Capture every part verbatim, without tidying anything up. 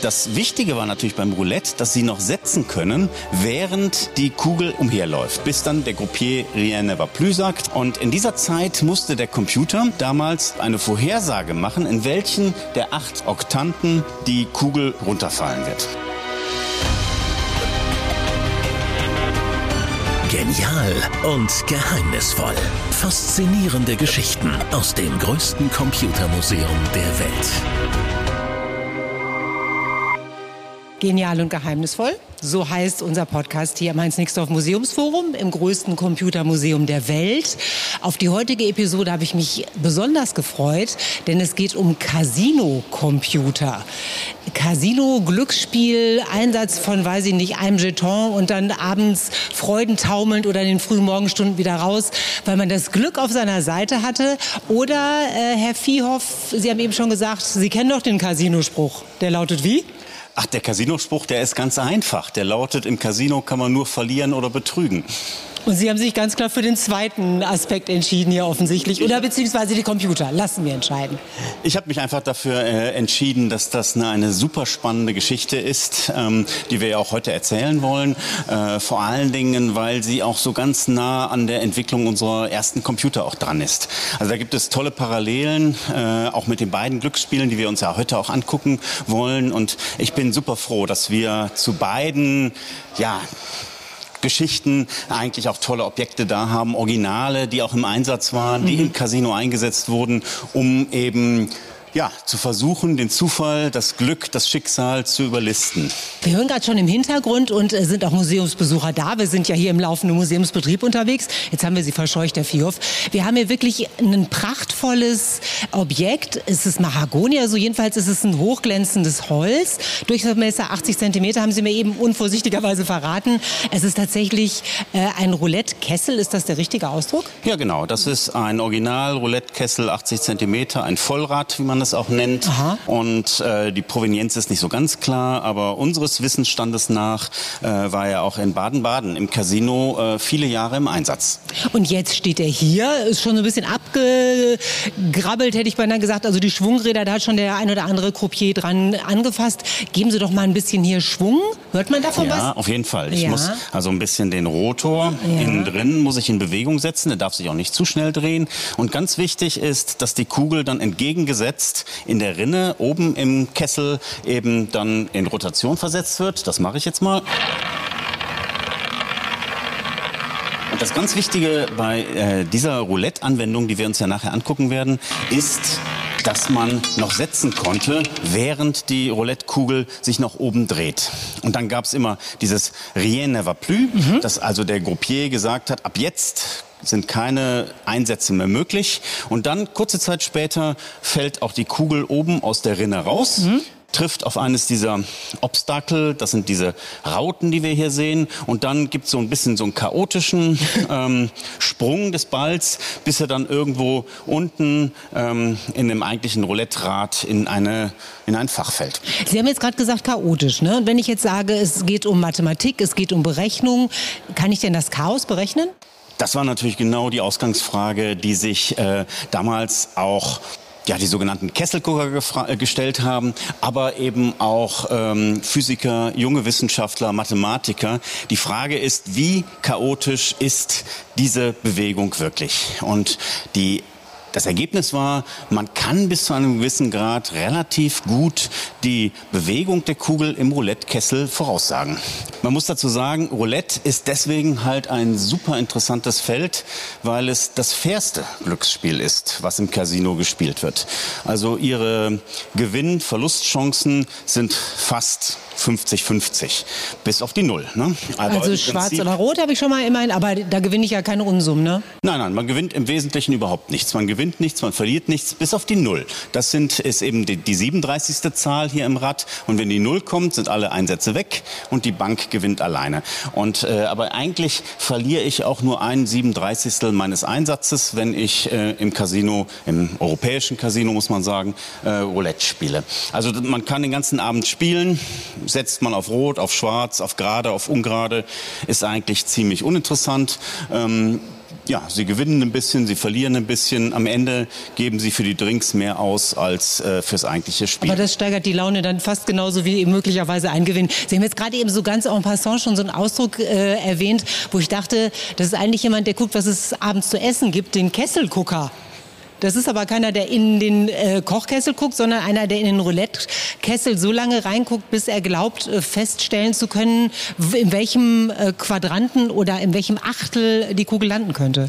das Wichtige war natürlich beim Roulette, dass Sie noch setzen können, während die Kugel umherläuft, bis dann der Croupier Rien ne va plus sagt. Und in dieser Zeit musste der Computer damals eine Vorhersage machen, in welchen der acht Oktanten die Kugel runterfallen wird. Genial und geheimnisvoll. Faszinierende Geschichten aus dem größten Computermuseum der Welt. Genial und geheimnisvoll. So heißt unser Podcast hier am Heinz-Nixdorf Museumsforum im größten Computermuseum der Welt. Auf die heutige Episode habe ich mich besonders gefreut, denn es geht um Casino-Computer. Casino, Glücksspiel, Einsatz von, weiß ich nicht, einem Jeton und dann abends freudentaumelnd oder in den frühen Morgenstunden wieder raus, weil man das Glück auf seiner Seite hatte. Oder, äh, Herr Viehhoff, Sie haben eben schon gesagt, Sie kennen doch den Casinospruch. Der lautet wie? Ach, der Casinospruch, der ist ganz einfach. Der lautet, im Casino kann man nur verlieren oder betrügen. Und Sie haben sich ganz klar für den zweiten Aspekt entschieden hier offensichtlich. Oder beziehungsweise die Computer. Lassen wir entscheiden. Ich habe mich einfach dafür äh, entschieden, dass das eine, eine super spannende Geschichte ist, ähm, die wir ja auch heute erzählen wollen. Äh, vor allen Dingen, weil sie auch so ganz nah an der Entwicklung unserer ersten Computer auch dran ist. Also da gibt es tolle Parallelen, äh, auch mit den beiden Glücksspielen, die wir uns ja heute auch angucken wollen. Und ich bin super froh, dass wir zu beiden, ja, Geschichten eigentlich auch tolle Objekte da haben, Originale, die auch im Einsatz waren, die im Casino eingesetzt wurden, um eben ja, zu versuchen, den Zufall, das Glück, das Schicksal zu überlisten. Wir hören gerade schon im Hintergrund und äh, sind auch Museumsbesucher da. Wir sind ja hier im laufenden Museumsbetrieb unterwegs. Jetzt haben wir Sie verscheucht, Herr Viehhoff. Wir haben hier wirklich ein prachtvolles Objekt. Es ist Mahagoni, also jedenfalls ist es ein hochglänzendes Holz. Durchmesser achtzig Zentimeter, haben Sie mir eben unvorsichtigerweise verraten. Es ist tatsächlich äh, ein Roulette-Kessel. Ist das der richtige Ausdruck? Ja, genau. Das ist ein Original-Roulette-Kessel, achtzig Zentimeter, ein Vollrad, wie man es auch nennt. Aha. Und äh, die Provenienz ist nicht so ganz klar, aber unseres Wissensstandes nach äh, war er auch in Baden-Baden im Casino äh, viele Jahre im Einsatz. Und jetzt steht er hier, ist schon so ein bisschen abgegrabbelt, hätte ich beinahe gesagt. Also die Schwungräder, da hat schon der ein oder andere Croupier dran angefasst. Geben Sie doch mal ein bisschen hier Schwung. Hört man davon ja, was? Ja, auf jeden Fall. Ich ja. muss also ein bisschen den Rotor ja. innen drin muss ich in Bewegung setzen. Der darf sich auch nicht zu schnell drehen. Und ganz wichtig ist, dass die Kugel dann entgegengesetzt in der Rinne oben im Kessel eben dann in Rotation versetzt wird. Das mache ich jetzt mal. Und das ganz Wichtige bei äh, dieser Roulette-Anwendung, die wir uns ja nachher angucken werden, ist, dass man noch setzen konnte, während die Roulette-Kugel sich nach oben dreht. Und dann gab es immer dieses Rien ne va plus, mhm. dass also der Croupier gesagt hat, ab jetzt sind keine Einsätze mehr möglich. Und dann, kurze Zeit später, fällt auch die Kugel oben aus der Rinne raus. Mhm. Trifft auf eines dieser Obstakel, das sind diese Rauten, die wir hier sehen. Und dann gibt es so ein bisschen so einen chaotischen ähm, Sprung des Balls, bis er dann irgendwo unten ähm, in dem eigentlichen Roulette-Rad in, eine, in ein Fach fällt. Sie haben jetzt gerade gesagt chaotisch, ne? Und wenn ich jetzt sage, es geht um Mathematik, es geht um Berechnung, kann ich denn das Chaos berechnen? Das war natürlich genau die Ausgangsfrage, die sich äh, damals auch ja, die sogenannten Kesselgucker gefra- gestellt haben, aber eben auch ähm, Physiker, junge Wissenschaftler, Mathematiker. Die Frage ist, wie chaotisch ist diese Bewegung wirklich? Und die Das Ergebnis war, man kann bis zu einem gewissen Grad relativ gut die Bewegung der Kugel im Roulette-Kessel voraussagen. Man muss dazu sagen, Roulette ist deswegen halt ein super interessantes Feld, weil es das fairste Glücksspiel ist, was im Casino gespielt wird. Also ihre Gewinn-Verlustchancen sind fast fünfzig fünfzig, bis auf die Null. Ne? Aber also schwarz Prinzip, oder rot habe ich schon mal immerhin, aber da gewinne ich ja keine Unsummen, ne? Nein, nein, man gewinnt im Wesentlichen überhaupt nichts. Man gewinnt nichts, man verliert nichts, bis auf die Null. Das sind, ist eben die, die siebenunddreißigste Zahl hier im Rad. Und wenn die Null kommt, sind alle Einsätze weg und die Bank gewinnt alleine. Und, äh, aber eigentlich verliere ich auch nur ein Siebenunddreißigstel meines Einsatzes, wenn ich äh, im Casino, im europäischen Casino muss man sagen, äh, Roulette spiele. Also man kann den ganzen Abend spielen. Setzt man auf Rot, auf Schwarz, auf Gerade, auf Ungerade, ist eigentlich ziemlich uninteressant. Ähm, ja, sie gewinnen ein bisschen, sie verlieren ein bisschen. Am Ende geben sie für die Drinks mehr aus als äh, fürs eigentliche Spiel. Aber das steigert die Laune dann fast genauso wie möglicherweise ein Gewinn. Sie haben jetzt gerade eben so ganz en passant schon so einen Ausdruck äh, erwähnt, wo ich dachte, das ist eigentlich jemand, der guckt, was es abends zu essen gibt, den Kesselgucker. Das ist aber keiner, der in den äh, Kochkessel guckt, sondern einer, der in den Roulette-Kessel so lange reinguckt, bis er glaubt, äh, feststellen zu können, in welchem äh, Quadranten oder in welchem Achtel die Kugel landen könnte.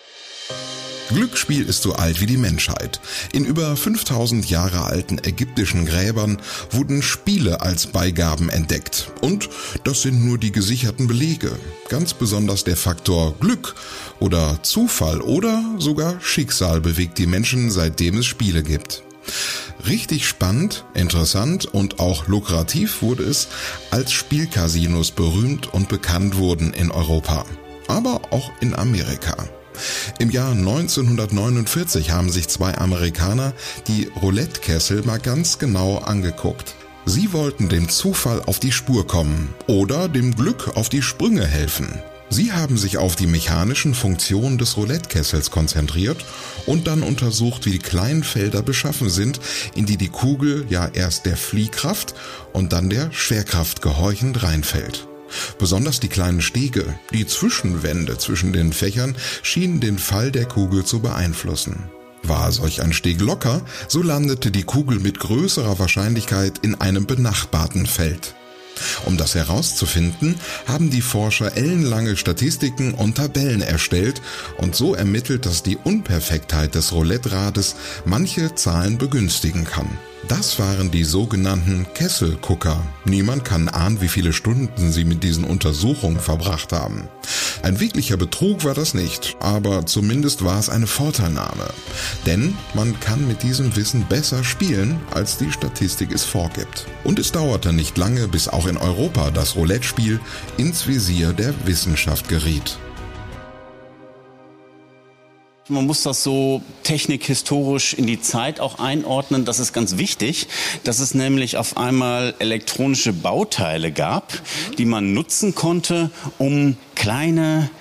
Glücksspiel ist so alt wie die Menschheit. In über fünftausend Jahre alten ägyptischen Gräbern wurden Spiele als Beigaben entdeckt. Und das sind nur die gesicherten Belege. Ganz besonders der Faktor Glück oder Zufall oder sogar Schicksal bewegt die Menschen, seitdem es Spiele gibt. Richtig spannend, interessant und auch lukrativ wurde es, als Spielcasinos berühmt und bekannt wurden in Europa, aber auch in Amerika. Im Jahr neunzehnhundertneunundvierzig haben sich zwei Amerikaner die Roulette-Kessel mal ganz genau angeguckt. Sie wollten dem Zufall auf die Spur kommen oder dem Glück auf die Sprünge helfen. Sie haben sich auf die mechanischen Funktionen des Roulette-Kessels konzentriert und dann untersucht, wie die kleinen Felder beschaffen sind, in die die Kugel ja erst der Fliehkraft und dann der Schwerkraft gehorchend reinfällt. Besonders die kleinen Stege, die Zwischenwände zwischen den Fächern, schienen den Fall der Kugel zu beeinflussen. War solch ein Steg locker, so landete die Kugel mit größerer Wahrscheinlichkeit in einem benachbarten Feld. Um das herauszufinden, haben die Forscher ellenlange Statistiken und Tabellen erstellt und so ermittelt, dass die Unperfektheit des Roulette-Rades manche Zahlen begünstigen kann. Das waren die sogenannten Kesselgucker. Niemand kann ahnen, wie viele Stunden sie mit diesen Untersuchungen verbracht haben. Ein wirklicher Betrug war das nicht, aber zumindest war es eine Vorteilnahme. Denn man kann mit diesem Wissen besser spielen, als die Statistik es vorgibt. Und es dauerte nicht lange, bis auch in Europa das Roulette-Spiel ins Visier der Wissenschaft geriet. Man muss das so technikhistorisch in die Zeit auch einordnen. Das ist ganz wichtig, dass es nämlich auf einmal elektronische Bauteile gab, die man nutzen konnte, um kleine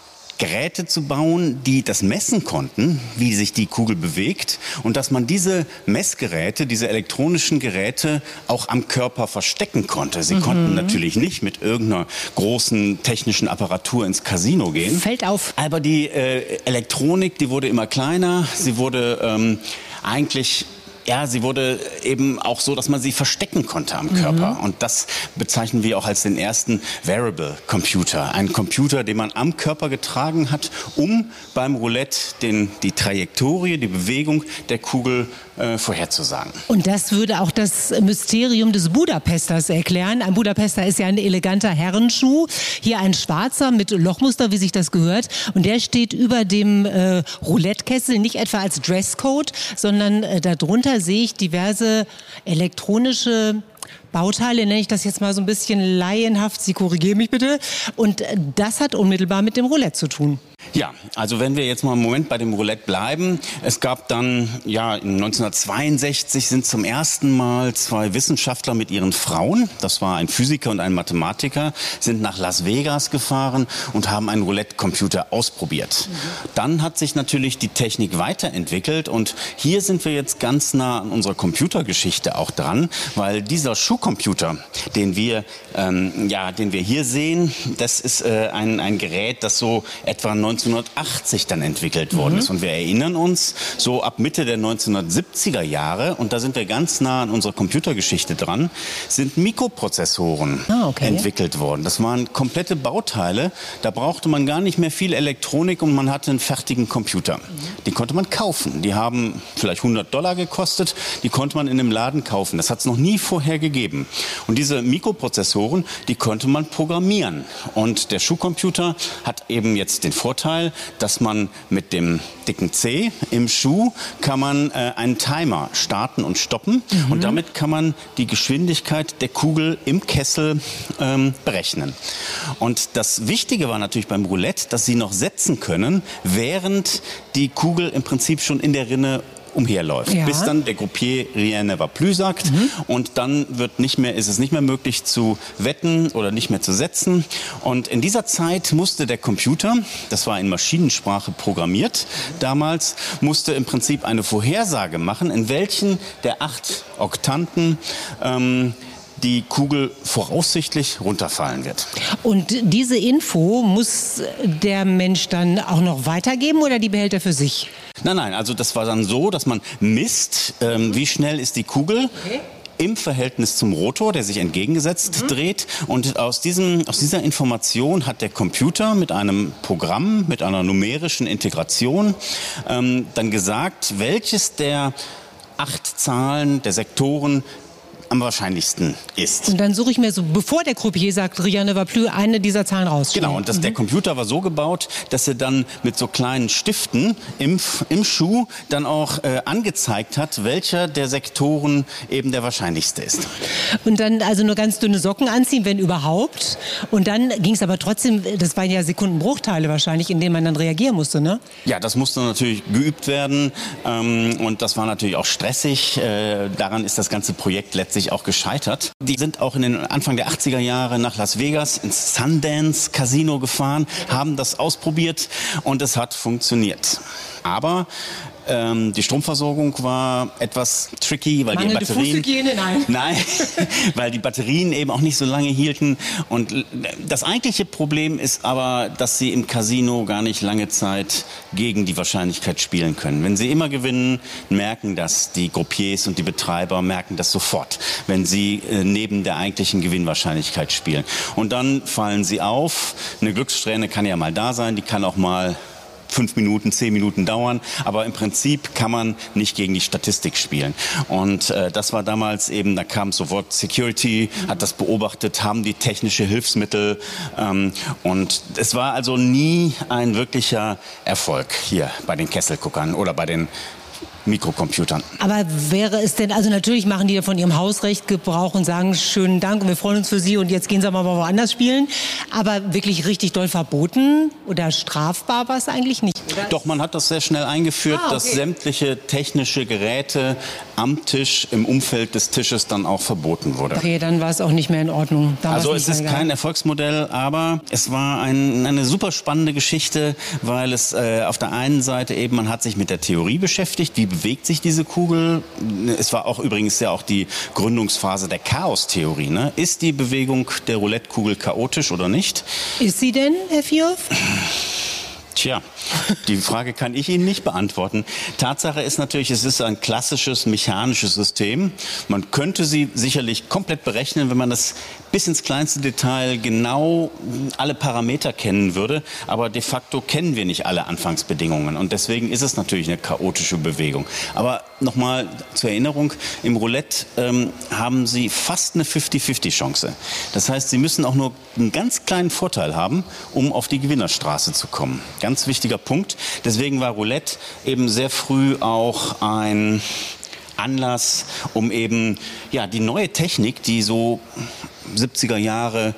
Geräte zu bauen, die das messen konnten, wie sich die Kugel bewegt, und dass man diese Messgeräte, diese elektronischen Geräte auch am Körper verstecken konnte. Sie mhm. konnten natürlich nicht mit irgendeiner großen technischen Apparatur ins Casino gehen. Fällt auf. Aber die äh, Elektronik, die wurde immer kleiner. Sie wurde ähm, eigentlich Ja, sie wurde eben auch so, dass man sie verstecken konnte am Körper. Mhm. Und das bezeichnen wir auch als den ersten Wearable Computer. Ein Computer, den man am Körper getragen hat, um beim Roulette den, die Trajektorie, die Bewegung der Kugel äh, vorherzusagen. Und das würde auch das Mysterium des Budapesters erklären. Ein Budapester ist ja ein eleganter Herrenschuh. Hier ein schwarzer mit Lochmuster, wie sich das gehört. Und der steht über dem äh, Roulette-Kessel, nicht etwa als Dresscode, sondern äh, darunter sehe ich diverse elektronische Bauteile, nenne ich das jetzt mal so ein bisschen laienhaft. Sie korrigieren mich bitte. Und das hat unmittelbar mit dem Roulette zu tun. Ja, also wenn wir jetzt mal einen Moment bei dem Roulette bleiben. Es gab dann, ja, neunzehnhundertzweiundsechzig sind zum ersten Mal zwei Wissenschaftler mit ihren Frauen, das war ein Physiker und ein Mathematiker, sind nach Las Vegas gefahren und haben einen Roulette-Computer ausprobiert. Mhm. Dann hat sich natürlich die Technik weiterentwickelt und hier sind wir jetzt ganz nah an unserer Computergeschichte auch dran, weil dieser Schuhcomputer, den wir, ähm, ja, den wir hier sehen, das ist äh, ein, ein Gerät, das so etwa neunzehnhundertachtzig dann entwickelt worden mhm. ist. Und wir erinnern uns, so ab Mitte der neunzehnhundertsiebziger Jahre, und da sind wir ganz nah an unserer Computergeschichte dran, sind Mikroprozessoren ah, okay. entwickelt worden. Das waren komplette Bauteile, da brauchte man gar nicht mehr viel Elektronik und man hatte einen fertigen Computer. Mhm. Die konnte man kaufen. Die haben vielleicht hundert Dollar gekostet, die konnte man in einem Laden kaufen. Das hat es noch nie vorher gegeben. Und diese Mikroprozessoren, die konnte man programmieren. Und der Schuhcomputer hat eben jetzt den Vorteil, dass man mit dem dicken C im Schuh kann man äh, einen Timer starten und stoppen mhm. und damit kann man die Geschwindigkeit der Kugel im Kessel ähm, berechnen. Und das Wichtige war natürlich beim Roulette, dass Sie noch setzen können, während die Kugel im Prinzip schon in der Rinne umherläuft, ja. bis dann der Croupier Rien ne va plus sagt mhm. und dann wird nicht mehr, ist es nicht mehr möglich zu wetten oder nicht mehr zu setzen. Und in dieser Zeit musste der Computer, das war in Maschinensprache programmiert damals, musste im Prinzip eine Vorhersage machen, in welchen der acht Oktanten ähm, die Kugel voraussichtlich runterfallen wird. Und diese Info muss der Mensch dann auch noch weitergeben oder die behält er für sich? Nein, nein, also das war dann so, dass man misst, ähm, wie schnell ist die Kugel. Okay. Im Verhältnis zum Rotor, der sich entgegengesetzt mhm. dreht. Und aus, diesem, aus dieser Information hat der Computer mit einem Programm, mit einer numerischen Integration ähm, dann gesagt, welches der acht Zahlen, der Sektoren am wahrscheinlichsten ist. Und dann suche ich mir so, bevor der Croupier sagt, Rien ne va plus, eine dieser Zahlen raus. Genau, und das, mhm. der Computer war so gebaut, dass er dann mit so kleinen Stiften im, im Schuh dann auch äh, angezeigt hat, welcher der Sektoren eben der wahrscheinlichste ist. Und dann also nur ganz dünne Socken anziehen, wenn überhaupt. Und dann ging es aber trotzdem, das waren ja Sekundenbruchteile wahrscheinlich, in denen man dann reagieren musste, ne? Ja, das musste natürlich geübt werden ähm, und das war natürlich auch stressig. Äh, daran ist das ganze Projekt letztlich auch gescheitert. Die sind auch in den Anfang der achtziger Jahre nach Las Vegas ins Sundance Casino gefahren, haben das ausprobiert und es hat funktioniert. Aber ähm, die Stromversorgung war etwas tricky, weil Mangelnde die Batterien, Fußhygiene, nein. nein, weil die Batterien eben auch nicht so lange hielten. Und das eigentliche Problem ist aber, dass sie im Casino gar nicht lange Zeit gegen die Wahrscheinlichkeit spielen können. Wenn sie immer gewinnen, merken das die Croupiers und die Betreiber merken das sofort, wenn sie äh, neben der eigentlichen Gewinnwahrscheinlichkeit spielen. Und dann fallen sie auf. Eine Glückssträhne kann ja mal da sein, die kann auch mal fünf Minuten, zehn Minuten dauern, aber im Prinzip kann man nicht gegen die Statistik spielen. Und äh, das war damals eben, da kam sofort Security, hat das beobachtet, haben die technische Hilfsmittel ähm, und es war also nie ein wirklicher Erfolg hier bei den Kesselguckern oder bei den Mikrocomputern. Aber wäre es denn, also natürlich machen die ja von ihrem Hausrecht Gebrauch und sagen, schönen Dank und wir freuen uns für Sie und jetzt gehen Sie mal woanders spielen. Aber wirklich richtig doll verboten oder strafbar war es eigentlich nicht, oder? Doch, man hat das sehr schnell eingeführt, ah, okay. dass sämtliche technische Geräte am Tisch, im Umfeld des Tisches dann auch verboten wurde. Okay, dann war es auch nicht mehr in Ordnung. Da also es ist egal. Kein Erfolgsmodell, aber es war ein, eine super spannende Geschichte, weil es äh, auf der einen Seite eben, man hat sich mit der Theorie beschäftigt, wie bewegt sich diese Kugel. Es war auch übrigens ja auch die Gründungsphase der Chaos-Theorie. Ne? Ist die Bewegung der Roulette-Kugel chaotisch oder nicht? Ist sie denn, Herr Vierhoff? Tja, die Frage kann ich Ihnen nicht beantworten. Tatsache ist natürlich, es ist ein klassisches mechanisches System. Man könnte sie sicherlich komplett berechnen, wenn man das bis ins kleinste Detail genau alle Parameter kennen würde. Aber de facto kennen wir nicht alle Anfangsbedingungen. Und deswegen ist es natürlich eine chaotische Bewegung. Aber nochmal zur Erinnerung, im Roulette ähm, haben Sie fast eine fünfzig fünfzig Chance. Das heißt, Sie müssen auch nur einen ganz kleinen Vorteil haben, um auf die Gewinnerstraße zu kommen. Ganz wichtiger Punkt. Deswegen war Roulette eben sehr früh auch ein Anlass, um eben ja die neue Technik, die so siebziger Jahre,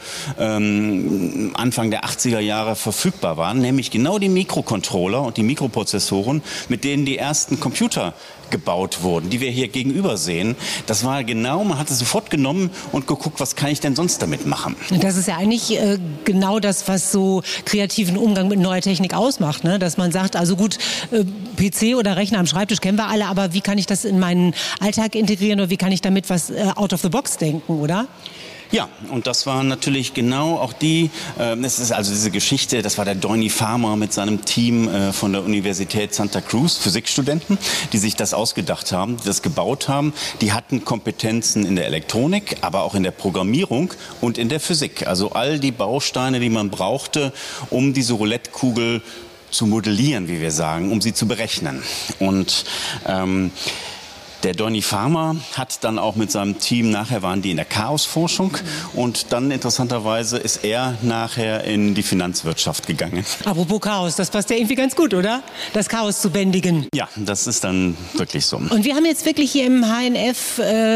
ähm, Anfang der achtziger Jahre verfügbar waren, nämlich genau die Mikrocontroller und die Mikroprozessoren, mit denen die ersten Computer gebaut wurden, die wir hier gegenüber sehen. Das war genau, man hat es sofort genommen und geguckt, was kann ich denn sonst damit machen. Das ist ja eigentlich äh, genau das, was so kreativen Umgang mit neuer Technik ausmacht, ne? Dass man sagt, also gut, äh, P C oder Rechner am Schreibtisch kennen wir alle, aber wie kann ich das in meinen Alltag integrieren oder wie kann ich damit was äh, out of the box denken, oder? Ja, und das waren natürlich genau auch die, äh, es ist also diese Geschichte, das war der Donny Farmer mit seinem Team äh, von der Universität Santa Cruz, Physikstudenten, die sich das ausgedacht haben, die das gebaut haben. Die hatten Kompetenzen in der Elektronik, aber auch in der Programmierung und in der Physik. Also all die Bausteine, die man brauchte, um diese Roulette-Kugel zu modellieren, wie wir sagen, um sie zu berechnen. Und ähm, der Donny Farmer hat dann auch mit seinem Team, nachher waren die in der Chaosforschung und dann interessanterweise ist er nachher in die Finanzwirtschaft gegangen. Apropos Chaos, das passt ja irgendwie ganz gut, oder? Das Chaos zu bändigen. Ja, das ist dann wirklich so. Und wir haben jetzt wirklich hier im H N F äh,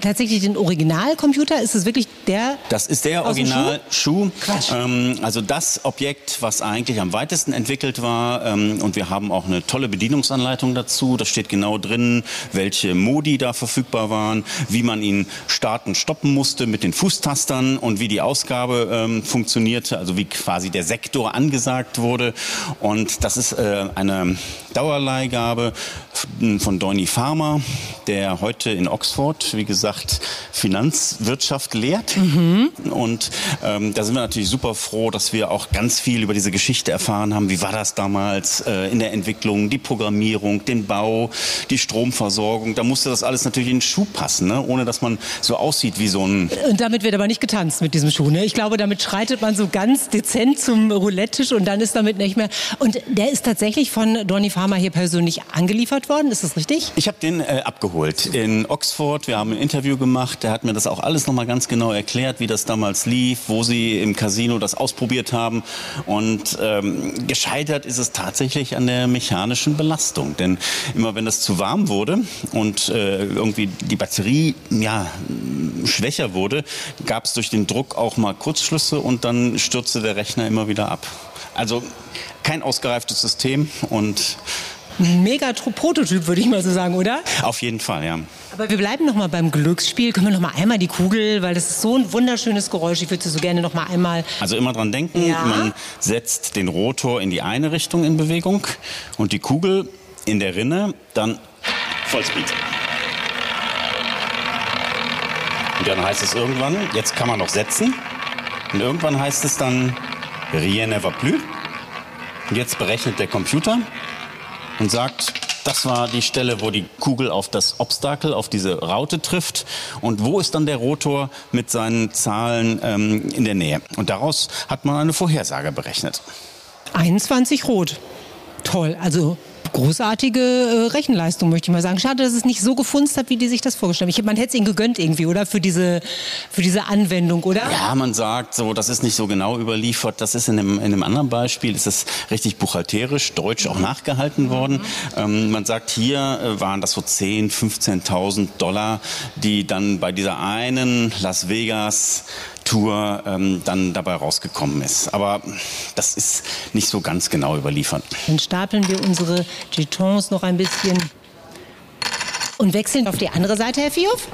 tatsächlich den Originalcomputer? Ist es wirklich der? Das ist der aus dem Original-Schuh. Quatsch. Ähm, also das Objekt, was eigentlich am weitesten entwickelt war. Ähm, und wir haben auch eine tolle Bedienungsanleitung dazu. Da steht genau drin, welche Modi da verfügbar waren, wie man ihn starten, stoppen musste mit den Fußtastern und wie die Ausgabe ähm, funktionierte, also wie quasi der Sektor angesagt wurde. Und das ist äh, eine Dauerleihgabe von Donny Farmer, der heute in Oxford, wie gesagt, Finanzwirtschaft lehrt. Mhm. Und ähm, da sind wir natürlich super froh, dass wir auch ganz viel über diese Geschichte erfahren haben. Wie war das damals äh, in der Entwicklung, die Programmierung, den Bau, die Stromversorgung. Da musste das alles natürlich in den Schuh passen, ne? Ohne dass man so aussieht wie so ein... Und damit wird aber nicht getanzt mit diesem Schuh. Ne? Ich glaube, damit schreitet man so ganz dezent zum Roulette-Tisch und dann ist damit nicht mehr... Und der ist tatsächlich von Donny Farmer hier persönlich angeliefert worden, ist das richtig? Ich habe den äh, abgeholt in Oxford. Wir haben ein Interview gemacht. Der hat mir das auch alles nochmal ganz genau erklärt, wie das damals lief, wo sie im Casino das ausprobiert haben. Und ähm, gescheitert ist es tatsächlich an der mechanischen Belastung. Denn immer wenn das zu warm wurde und äh, irgendwie die Batterie ja, schwächer wurde, gab es durch den Druck auch mal Kurzschlüsse und dann stürzte der Rechner immer wieder ab. Also kein ausgereiftes System und... Mega Prototyp, würde ich mal so sagen, oder? Auf jeden Fall, ja. Aber wir bleiben noch mal beim Glücksspiel. Können wir noch mal einmal die Kugel, weil das ist so ein wunderschönes Geräusch. Ich würde so gerne noch mal einmal... Also immer dran denken, ja. Man setzt den Rotor in die eine Richtung in Bewegung und die Kugel in der Rinne dann Vollspeed. Und dann heißt es irgendwann, jetzt kann man noch setzen. Und irgendwann heißt es dann, rien ne va plus. Und jetzt berechnet der Computer und sagt, das war die Stelle, wo die Kugel auf das Obstakel, auf diese Raute trifft. Und wo ist dann der Rotor mit seinen Zahlen ähm, in der Nähe? Und daraus hat man eine Vorhersage berechnet. einundzwanzig rot. Toll, also großartige äh, Rechenleistung, möchte ich mal sagen. Schade, dass es nicht so gefunzt hat, wie die sich das vorgestellt haben. Ich, man hätte es ihnen gegönnt irgendwie, oder? Für diese, für diese Anwendung, oder? Ja, man sagt so, das ist nicht so genau überliefert. Das ist in einem, in einem anderen Beispiel, ist es richtig buchhalterisch, deutsch auch nachgehalten worden. Ähm, man sagt, hier äh, waren das so zehntausend, fünfzehntausend Dollar, die dann bei dieser einen Las Vegas Tour ähm, dann dabei rausgekommen ist. Aber das ist nicht so ganz genau überliefert. Dann stapeln wir unsere Jetons noch ein bisschen und wechseln auf die andere Seite, Herr Vioff.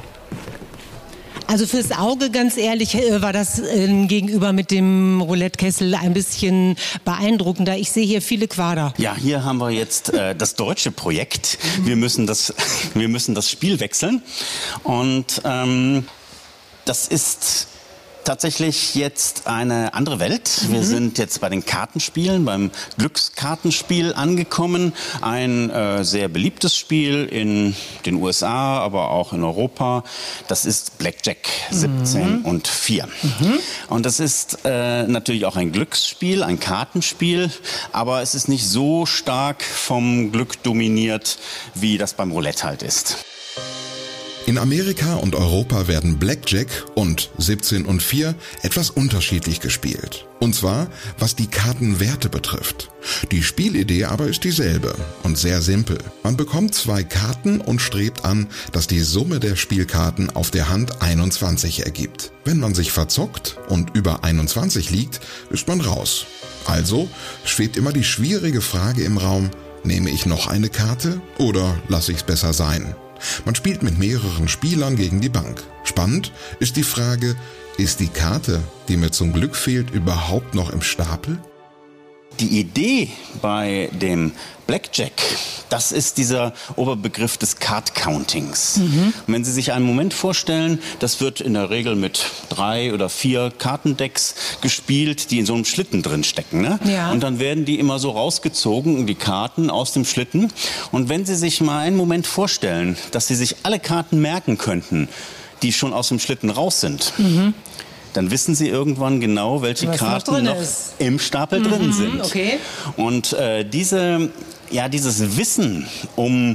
Also fürs Auge, ganz ehrlich, war das äh, gegenüber mit dem Roulette-Kessel ein bisschen beeindruckender. Ich sehe hier viele Quader. Ja, hier haben wir jetzt äh, das deutsche Projekt. Wir müssen das, wir müssen das Spiel wechseln. Und ähm, das ist tatsächlich jetzt eine andere Welt. Wir mhm. sind jetzt bei den Kartenspielen, beim Glückskartenspiel angekommen. Ein äh, sehr beliebtes Spiel in den U S A, aber auch in Europa. Das ist Blackjack siebzehn und vier. Mhm. Und das ist äh, natürlich auch ein Glücksspiel, ein Kartenspiel, aber es ist nicht so stark vom Glück dominiert, wie das beim Roulette halt ist. In Amerika und Europa werden Blackjack und siebzehn und vier etwas unterschiedlich gespielt. Und zwar, was die Kartenwerte betrifft. Die Spielidee aber ist dieselbe und sehr simpel. Man bekommt zwei Karten und strebt an, dass die Summe der Spielkarten auf der Hand einundzwanzig ergibt. Wenn man sich verzockt und über einundzwanzig liegt, ist man raus. Also schwebt immer die schwierige Frage im Raum, nehme ich noch eine Karte oder lasse ich es besser sein? Man spielt mit mehreren Spielern gegen die Bank. Spannend ist die Frage, ist die Karte, die mir zum Glück fehlt, überhaupt noch im Stapel? Die Idee bei dem Blackjack, das ist dieser Oberbegriff des Card-Countings. Mhm. Und wenn Sie sich einen Moment vorstellen, das wird in der Regel mit drei oder vier Kartendecks gespielt, die in so einem Schlitten drin stecken. Ne? Ja. Und dann werden die immer so rausgezogen, die Karten aus dem Schlitten. Und wenn Sie sich mal einen Moment vorstellen, dass Sie sich alle Karten merken könnten, die schon aus dem Schlitten raus sind, mhm. dann wissen Sie irgendwann genau, welche Was Karten noch, noch im Stapel mhm, drin sind. Okay. Und äh, diese, ja, dieses Wissen um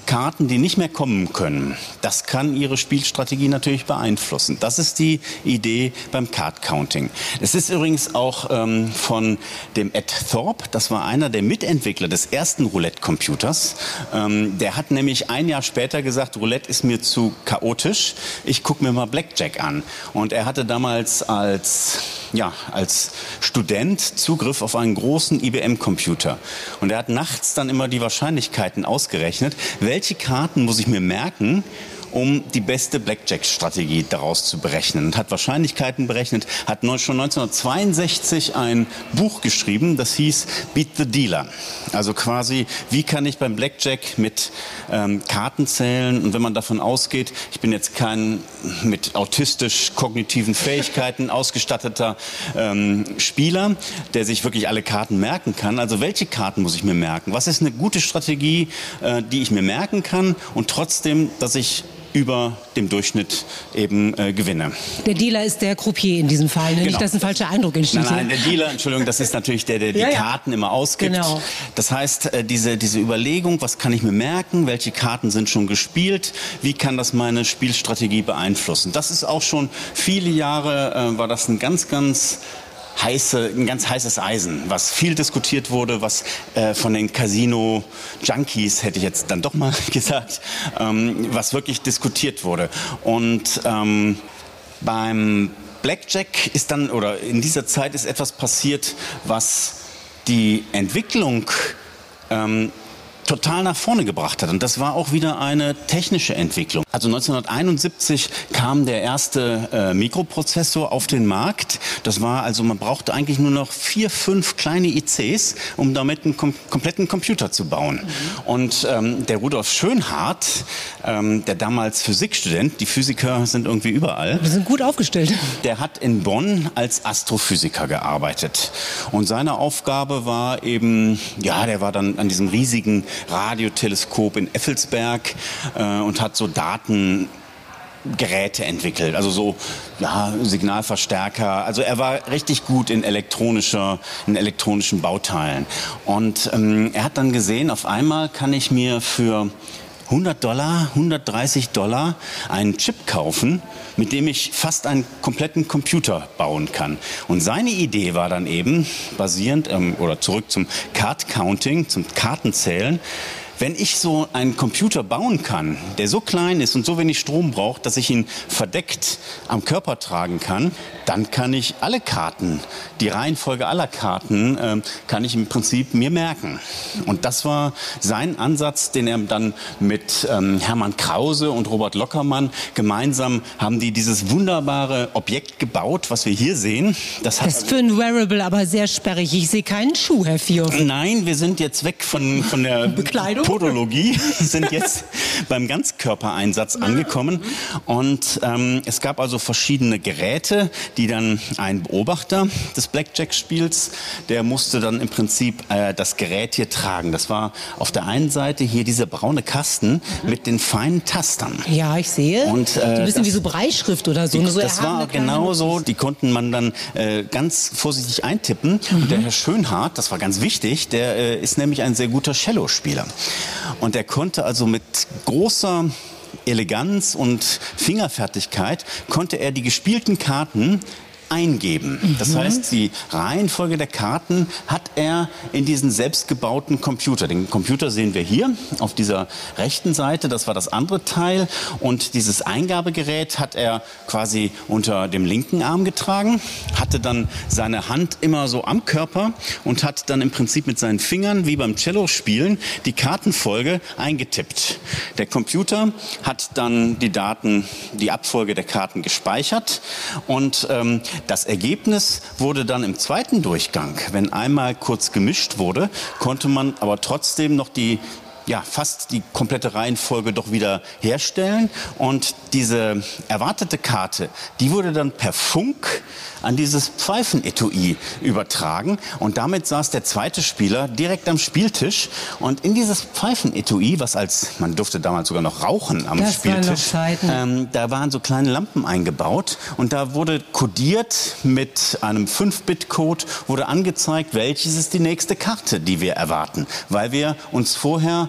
Karten, die nicht mehr kommen können, das kann Ihre Spielstrategie natürlich beeinflussen. Das ist die Idee beim Card Counting. Es ist übrigens auch ähm, von dem Ed Thorpe, das war einer der Mitentwickler des ersten Roulette-Computers. Ähm, der hat nämlich ein Jahr später gesagt, Roulette ist mir zu chaotisch, ich gucke mir mal Blackjack an. Und er hatte damals als, ja, als Student Zugriff auf einen großen I B M-Computer. Und er hat nachts dann immer die Wahrscheinlichkeiten ausgerechnet, welche Karten muss ich mir merken, um die beste Blackjack-Strategie daraus zu berechnen. Und hat Wahrscheinlichkeiten berechnet, hat schon neunzehnhundertzweiundsechzig ein Buch geschrieben, das hieß Beat the Dealer. Also quasi, wie kann ich beim Blackjack mit ähm, Karten zählen? Und wenn man davon ausgeht, ich bin jetzt kein mit autistisch-kognitiven Fähigkeiten ausgestatteter ähm, Spieler, der sich wirklich alle Karten merken kann. Also welche Karten muss ich mir merken? Was ist eine gute Strategie, äh, die ich mir merken kann und trotzdem, dass ich über dem Durchschnitt eben äh, gewinne. Der Dealer ist der Croupier in diesem Fall, ne? Genau. Nicht, dass ein falscher Eindruck entsteht. Nein, nein, der Dealer, Entschuldigung, das ist natürlich der, der die ja, ja. Karten immer ausgibt. Genau. Das heißt, äh, diese, diese Überlegung, was kann ich mir merken, welche Karten sind schon gespielt, wie kann das meine Spielstrategie beeinflussen. Das ist auch schon viele Jahre, äh, war das ein ganz, ganz heiße, ein ganz heißes Eisen, was viel diskutiert wurde, was äh, von den Casino-Junkies, hätte ich jetzt dann doch mal gesagt, ähm, was wirklich diskutiert wurde. Und ähm, beim Blackjack ist dann, oder in dieser Zeit ist etwas passiert, was die Entwicklung ähm, total nach vorne gebracht hat. Und das war auch wieder eine technische Entwicklung. Also neunzehnhunderteinundsiebzig kam der erste äh, Mikroprozessor auf den Markt. Das war also, man brauchte eigentlich nur noch vier, fünf kleine I Cs, um damit einen kom kompletten Computer zu bauen. Mhm. Und ähm, der Rudolf Schönhardt, ähm, der damals Physikstudent, die Physiker sind irgendwie überall. Wir sind gut aufgestellt. Der hat in Bonn als Astrophysiker gearbeitet. Und seine Aufgabe war eben, ja, der war dann an diesem riesigen Radioteleskop in Effelsberg äh, und hat so Datengeräte entwickelt, also so ja, Signalverstärker. Also er war richtig gut in elektronischer, in elektronischen Bauteilen. Und ähm, er hat dann gesehen, auf einmal kann ich mir für hundert Dollar, hundertdreißig Dollar einen Chip kaufen, mit dem ich fast einen kompletten Computer bauen kann. Und seine Idee war dann eben, basierend, ähm, oder zurück zum Card Counting, zum Kartenzählen, wenn ich so einen Computer bauen kann, der so klein ist und so wenig Strom braucht, dass ich ihn verdeckt am Körper tragen kann, dann kann ich alle Karten, die Reihenfolge aller Karten, äh, kann ich im Prinzip mir merken. Und das war sein Ansatz, den er dann mit ähm, Hermann Krause und Robert Lockermann gemeinsam haben die dieses wunderbare Objekt gebaut, was wir hier sehen. Das, hat das ist für ein Wearable aber sehr sperrig. Ich sehe keinen Schuh, Herr Vioff. Nein, wir sind jetzt weg von, von der Bekleidung. Podologie, sind jetzt beim Ganzkörpereinsatz angekommen. Und ähm, es gab also verschiedene Geräte, die dann ein Beobachter des Blackjack-Spiels, der musste dann im Prinzip äh, das Gerät hier tragen. Das war auf der einen Seite hier dieser braune Kasten mhm. mit den feinen Tastern. Ja, ich sehe. Und, äh, ein bisschen wie so Breischrift oder so. Die, so das war genau so. Die konnten man dann äh, ganz vorsichtig eintippen. Mhm. Und der Herr Schönhardt, das war ganz wichtig, der äh, ist nämlich ein sehr guter Cellospieler. Und er konnte also mit großer Eleganz und Fingerfertigkeit, konnte er die gespielten Karten eingeben. Das heißt, die Reihenfolge der Karten hat er in diesen selbstgebauten Computer. Den Computer sehen wir hier auf dieser rechten Seite. Das war das andere Teil. Und dieses Eingabegerät hat er quasi unter dem linken Arm getragen, hatte dann seine Hand immer so am Körper und hat dann im Prinzip mit seinen Fingern, wie beim Cello-Spielen, die Kartenfolge eingetippt. Der Computer hat dann die Daten, die Abfolge der Karten gespeichert und ähm, das Ergebnis wurde dann im zweiten Durchgang, wenn einmal kurz gemischt wurde, konnte man aber trotzdem noch die ja, fast die komplette Reihenfolge doch wieder herstellen. Und diese erwartete Karte, die wurde dann per Funk an dieses Pfeifenetui übertragen. Und damit saß der zweite Spieler direkt am Spieltisch. Und in dieses Pfeifenetui, was als, man durfte damals sogar noch rauchen am das Spieltisch, ähm, da waren so kleine Lampen eingebaut. Und da wurde kodiert mit einem fünf Bit Code, wurde angezeigt, welches ist die nächste Karte, die wir erwarten. Weil wir uns vorher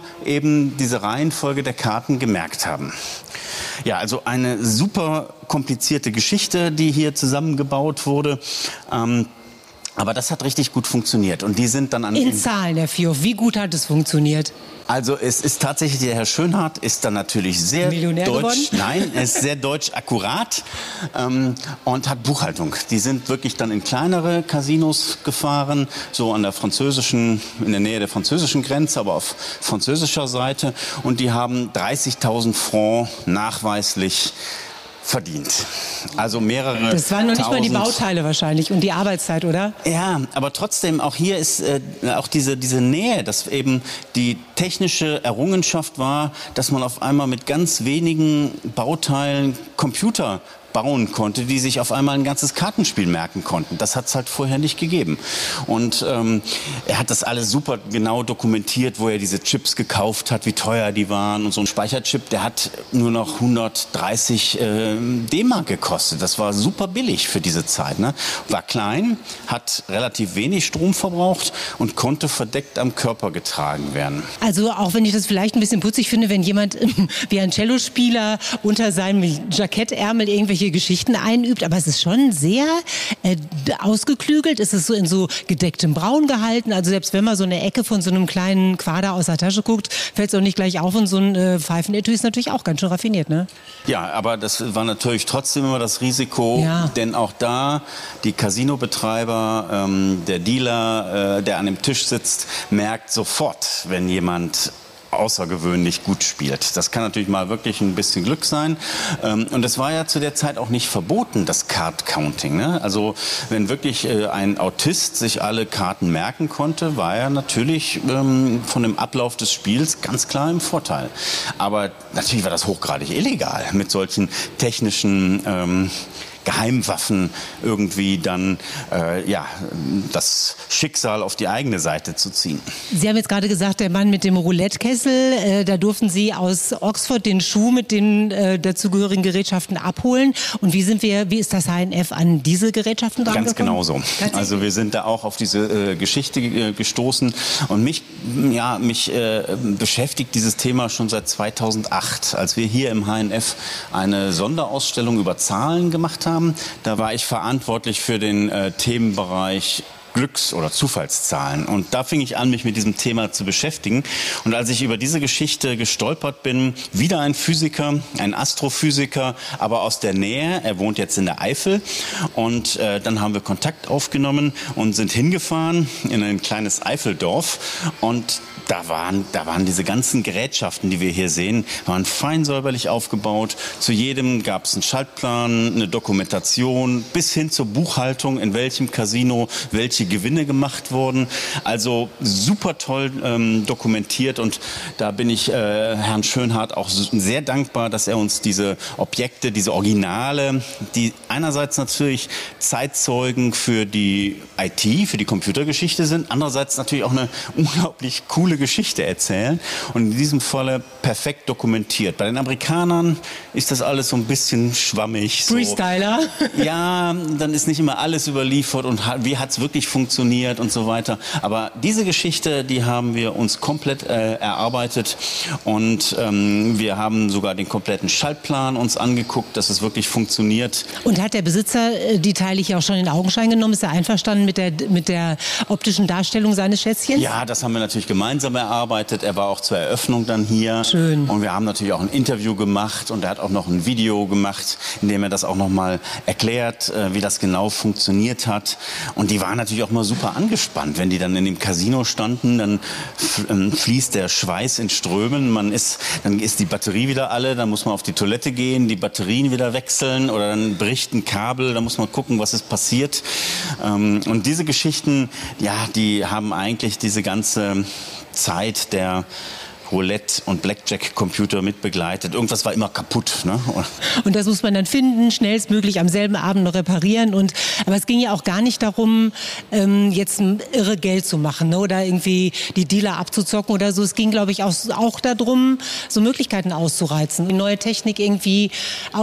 eben diese Reihenfolge der Karten gemerkt haben. Ja, also eine super komplizierte Geschichte, die hier zusammengebaut wurde. Ähm, aber das hat richtig gut funktioniert. Und die sind dann an in Zahlen, Herr Vioff, wie gut hat es funktioniert? Also es ist tatsächlich, der Herr Schönhardt ist dann natürlich sehr Millionär deutsch, geworden? nein, er ist sehr deutsch akkurat ähm, und hat Buchhaltung. Die sind wirklich dann in kleinere Casinos gefahren, so an der französischen, in der Nähe der französischen Grenze, aber auf französischer Seite. Und die haben dreißigtausend Francs nachweislich verdient. Also mehrere Das waren noch nicht mal die tausend. Bauteile wahrscheinlich und die Arbeitszeit, oder? Ja, aber trotzdem, auch hier ist äh, auch diese, diese Nähe, dass eben die technische Errungenschaft war, dass man auf einmal mit ganz wenigen Bauteilen Computer bauen konnte, die sich auf einmal ein ganzes Kartenspiel merken konnten. Das hat es halt vorher nicht gegeben. Und ähm, er hat das alles super genau dokumentiert, wo er diese Chips gekauft hat, wie teuer die waren. Und so ein Speicherchip, der hat nur noch hundertdreißig äh, D-Mark gekostet. Das war super billig für diese Zeit. Ne? War klein, hat relativ wenig Strom verbraucht und konnte verdeckt am Körper getragen werden. Also auch wenn ich das vielleicht ein bisschen putzig finde, wenn jemand wie ein Cellospieler unter seinem Jackettärmel irgendwelche Geschichten einübt, aber es ist schon sehr äh, ausgeklügelt. Es ist so in so gedecktem Braun gehalten. Also selbst wenn man so eine Ecke von so einem kleinen Quader aus der Tasche guckt, fällt es auch nicht gleich auf. Und so ein äh, Pfeifenetui ist natürlich auch ganz schön raffiniert, ne? Ja, aber das war natürlich trotzdem immer das Risiko, ja. Denn auch da die Casinobetreiber, ähm, der Dealer, äh, der an dem Tisch sitzt, merkt sofort, wenn jemand außergewöhnlich gut spielt. Das kann natürlich mal wirklich ein bisschen Glück sein. Und es war ja zu der Zeit auch nicht verboten, das Card-Counting. Ne? Also wenn wirklich ein Autist sich alle Karten merken konnte, war er natürlich ähm, von dem Ablauf des Spiels ganz klar im Vorteil. Aber natürlich war das hochgradig illegal, mit solchen technischen ähm, Geheimwaffen irgendwie dann äh, ja, das Schicksal auf die eigene Seite zu ziehen. Sie haben jetzt gerade gesagt, der Mann mit dem Roulette-Kessel, äh, da durften Sie aus Oxford den Schuh mit den äh, dazugehörigen Gerätschaften abholen. Und wie sind wir, wie ist das H N F an diese Gerätschaften dran Ganz gekommen? genau so. Also wir sind da auch auf diese äh, Geschichte äh, gestoßen und mich, ja, mich äh, beschäftigt dieses Thema schon seit zweitausendacht, als wir hier im H N F eine Sonderausstellung über Zahlen gemacht haben. Da war ich verantwortlich für den äh, Themenbereich Glücks- oder Zufallszahlen. Und da fing ich an, mich mit diesem Thema zu beschäftigen. Und als ich über diese Geschichte gestolpert bin, wieder ein Physiker, ein Astrophysiker, aber aus der Nähe. Er wohnt jetzt in der Eifel. Und äh, dann haben wir Kontakt aufgenommen und sind hingefahren in ein kleines Eifeldorf. Und da waren, da waren diese ganzen Gerätschaften, die wir hier sehen, waren fein säuberlich aufgebaut. Zu jedem gab es einen Schaltplan, eine Dokumentation, bis hin zur Buchhaltung, in welchem Casino welche Gewinne gemacht wurden. Also super toll ähm, dokumentiert und da bin ich äh, Herrn Schönhardt auch sehr dankbar, dass er uns diese Objekte, diese Originale, die einerseits natürlich Zeitzeugen für die I T, für die Computergeschichte sind, andererseits natürlich auch eine unglaublich coole Geschichte erzählen und in diesem Falle perfekt dokumentiert. Bei den Amerikanern ist das alles so ein bisschen schwammig. So. Freestyler. Ja, dann ist nicht immer alles überliefert und wie hat es wirklich funktioniert und so weiter. Aber diese Geschichte, die haben wir uns komplett äh, erarbeitet und ähm, wir haben sogar den kompletten Schaltplan uns angeguckt, dass es wirklich funktioniert. Und hat der Besitzer äh, die Teile hier auch schon in Augenschein genommen? Ist er einverstanden mit der, mit der optischen Darstellung seines Schätzchens? Ja, das haben wir natürlich gemeinsam erarbeitet. Er war auch zur Eröffnung dann hier. Schön. Und wir haben natürlich auch ein Interview gemacht und er hat auch noch ein Video gemacht, in dem er das auch noch mal erklärt, äh, wie das genau funktioniert hat. Und die waren natürlich auch mal super angespannt, wenn die dann in dem Casino standen, dann ähm, fließt der Schweiß in Strömen, man ist, dann ist die Batterie wieder alle, dann muss man auf die Toilette gehen, die Batterien wieder wechseln oder dann bricht ein Kabel, da muss man gucken, was ist passiert. Ähm, und diese Geschichten, ja, die haben eigentlich diese ganze Zeit der Roulette- und Blackjack-Computer mitbegleitet. Irgendwas war immer kaputt. Ne? Und das muss man dann finden, schnellstmöglich am selben Abend noch reparieren. Und, aber es ging ja auch gar nicht darum, ähm, jetzt irre Geld zu machen, ne? Oder irgendwie die Dealer abzuzocken oder so. Es ging, glaube ich, auch, auch darum, so Möglichkeiten auszureizen, die neue Technik irgendwie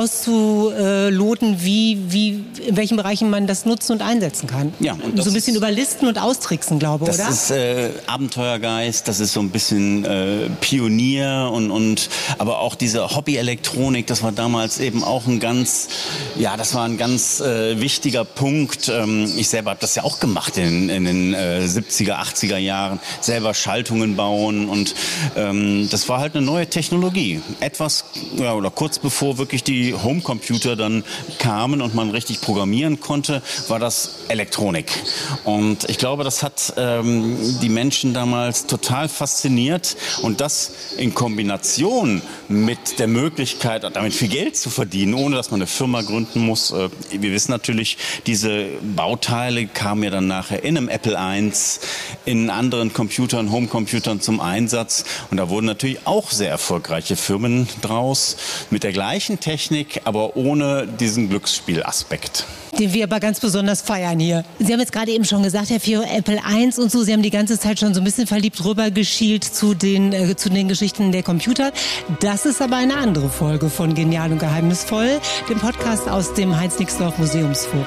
auszuloten, wie, wie, in welchen Bereichen man das nutzen und einsetzen kann. Ja, und so ein bisschen überlisten und austricksen, glaube ich, das oder? Das ist äh, Abenteuergeist, das ist so ein bisschen äh, Pionier und, und aber auch diese Hobby-Elektronik, das war damals eben auch ein ganz, ja, das war ein ganz äh, wichtiger Punkt. Ähm, ich selber habe das ja auch gemacht in, in den äh, siebziger, achtziger Jahren, selber Schaltungen bauen und ähm, das war halt eine neue Technologie. Etwas, ja, oder kurz bevor wirklich die Homecomputer dann kamen und man richtig programmieren konnte, war das Elektronik. Und ich glaube, das hat ähm, die Menschen damals total fasziniert und das in Kombination mit der Möglichkeit, damit viel Geld zu verdienen, ohne dass man eine Firma gründen muss. Äh, wir wissen natürlich, diese Bauteile kamen ja dann nachher in einem Apple eins, in anderen Computern, Homecomputern zum Einsatz und da wurden natürlich auch sehr erfolgreiche Firmen draus mit der gleichen Technik, aber ohne diesen Glücksspielaspekt. Den wir aber ganz besonders feiern hier. Sie haben jetzt gerade eben schon gesagt, Herr Fior, Apple eins und so, Sie haben die ganze Zeit schon so ein bisschen verliebt rübergeschielt zu den, äh, zu den Geschichten der Computer. Das ist aber eine andere Folge von Genial und Geheimnisvoll, dem Podcast aus dem Heinz-Nixdorf Museumsforum.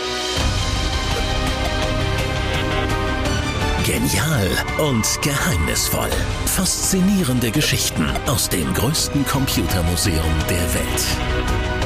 Genial und geheimnisvoll. Faszinierende Geschichten aus dem größten Computermuseum der Welt.